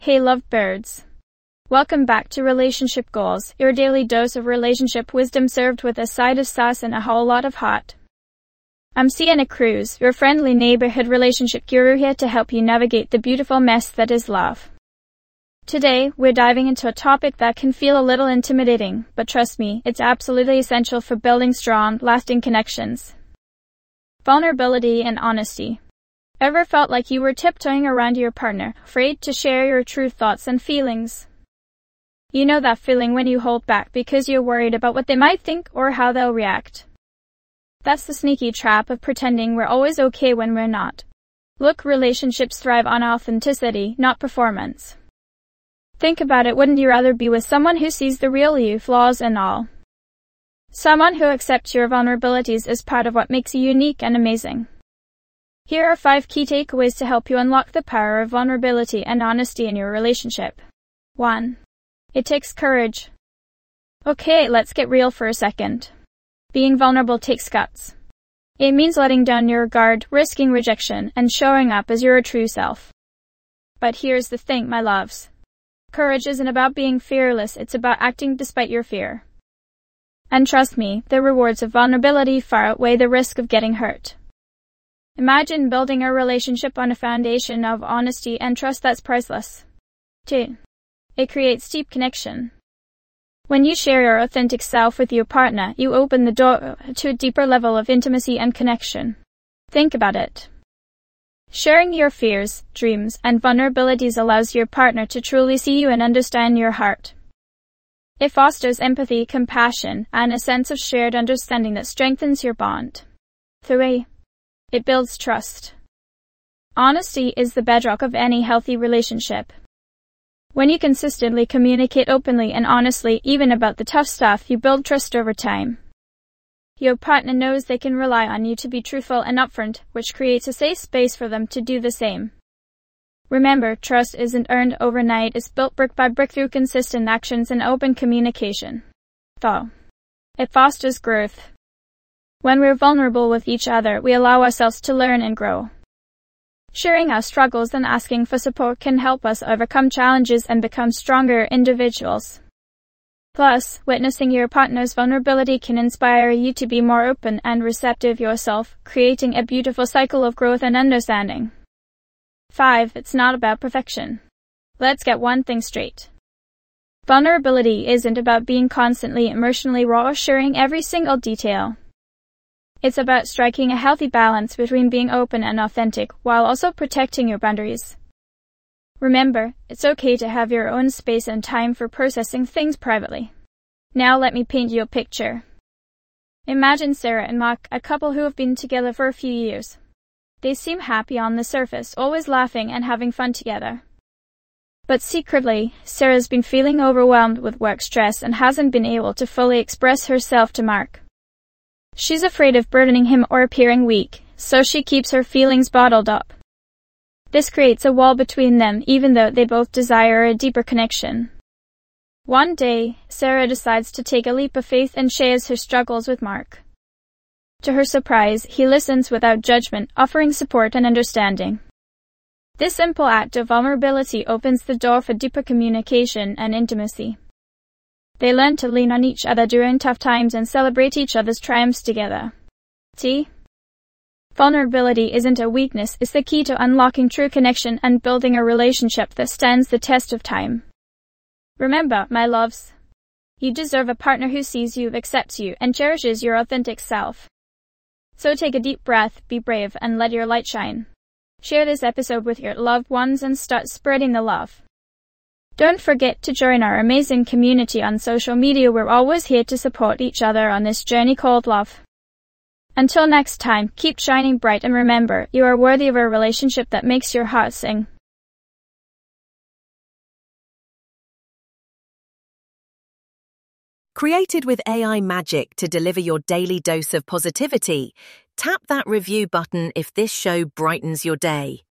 Hey lovebirds. Welcome back to Relationship Goals, your daily dose of relationship wisdom served with a side of sauce and a whole lot of hot. I'm Sienna Cruz, your friendly neighborhood relationship guru here to help you navigate the beautiful mess that is love. Today, we're diving into a topic that can feel a little intimidating, but trust me, it's absolutely essential for building strong, lasting connections. Vulnerability and honesty. Ever felt like you were tiptoeing around your partner, afraid to share your true thoughts and feelings? You know that feeling when you hold back because you're worried about what they might think or how they'll react. That's the sneaky trap of pretending we're always okay when we're not. Look, relationships thrive on authenticity, not performance. Think about it, wouldn't you rather be with someone who sees the real you, flaws and all? Someone who accepts your vulnerabilities as part of what makes you unique and amazing. Here are 5 key takeaways to help you unlock the power of vulnerability and honesty in your relationship. 1. It takes courage. Okay, let's get real for a second. Being vulnerable takes guts. It means letting down your guard, risking rejection, and showing up as your true self. But here's the thing, my loves. Courage isn't about being fearless, it's about acting despite your fear. And trust me, the rewards of vulnerability far outweigh the risk of getting hurt. Imagine building a relationship on a foundation of honesty and trust that's priceless. 2. It creates deep connection. When you share your authentic self with your partner, you open the door to a deeper level of intimacy and connection. Think about it. Sharing your fears, dreams, and vulnerabilities allows your partner to truly see you and understand your heart. It fosters empathy, compassion, and a sense of shared understanding that strengthens your bond. 3. It builds trust. Honesty is the bedrock of any healthy relationship. When you consistently communicate openly and honestly, even about the tough stuff, you build trust over time. Your partner knows they can rely on you to be truthful and upfront, which creates a safe space for them to do the same. Remember, trust isn't earned overnight, it's built brick by brick through consistent actions and open communication. 4. It fosters growth. When we're vulnerable with each other, we allow ourselves to learn and grow. Sharing our struggles and asking for support can help us overcome challenges and become stronger individuals. Plus, witnessing your partner's vulnerability can inspire you to be more open and receptive yourself, creating a beautiful cycle of growth and understanding. 5. It's not about perfection. Let's get one thing straight. Vulnerability isn't about being constantly emotionally raw or sharing every single detail. It's about striking a healthy balance between being open and authentic while also protecting your boundaries. Remember, it's okay to have your own space and time for processing things privately. Now let me paint you a picture. Imagine Sarah and Mark, a couple who have been together for a few years. They seem happy on the surface, always laughing and having fun together. But secretly, Sarah's been feeling overwhelmed with work stress and hasn't been able to fully express herself to Mark. She's afraid of burdening him or appearing weak, so she keeps her feelings bottled up. This creates a wall between them even though they both desire a deeper connection. One day, Sarah decides to take a leap of faith and shares her struggles with Mark. To her surprise, he listens without judgment, offering support and understanding. This simple act of vulnerability opens the door for deeper communication and intimacy. They learn to lean on each other during tough times and celebrate each other's triumphs together. See? Vulnerability isn't a weakness, it's the key to unlocking true connection and building a relationship that stands the test of time. Remember, my loves, you deserve a partner who sees you, accepts you, and cherishes your authentic self. So take a deep breath, be brave, and let your light shine. Share this episode with your loved ones and start spreading the love. Don't forget to join our amazing community on social media. We're always here to support each other on this journey called love. Until next time, keep shining bright and remember, you are worthy of a relationship that makes your heart sing. Created with AI magic to deliver your daily dose of positivity, tap that review button if this show brightens your day.